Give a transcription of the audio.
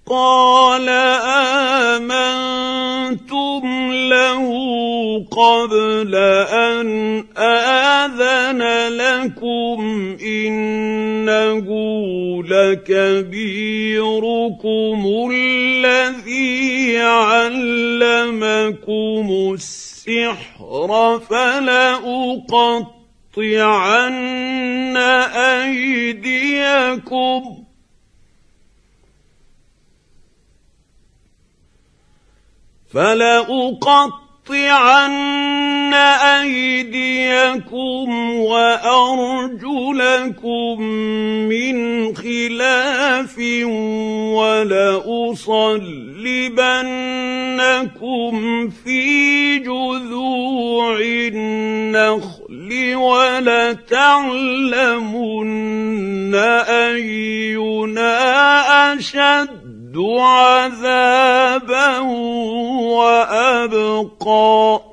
قال آمنتم له قبل أن آذن لكم إنه لكبيركم الذي علمكم السحر فلأقطعن أيديكم وأرجلكم من خلاف ولأصلبنكم في جذوع النخل ولتعلمن أينا أشد عذابا وأبقى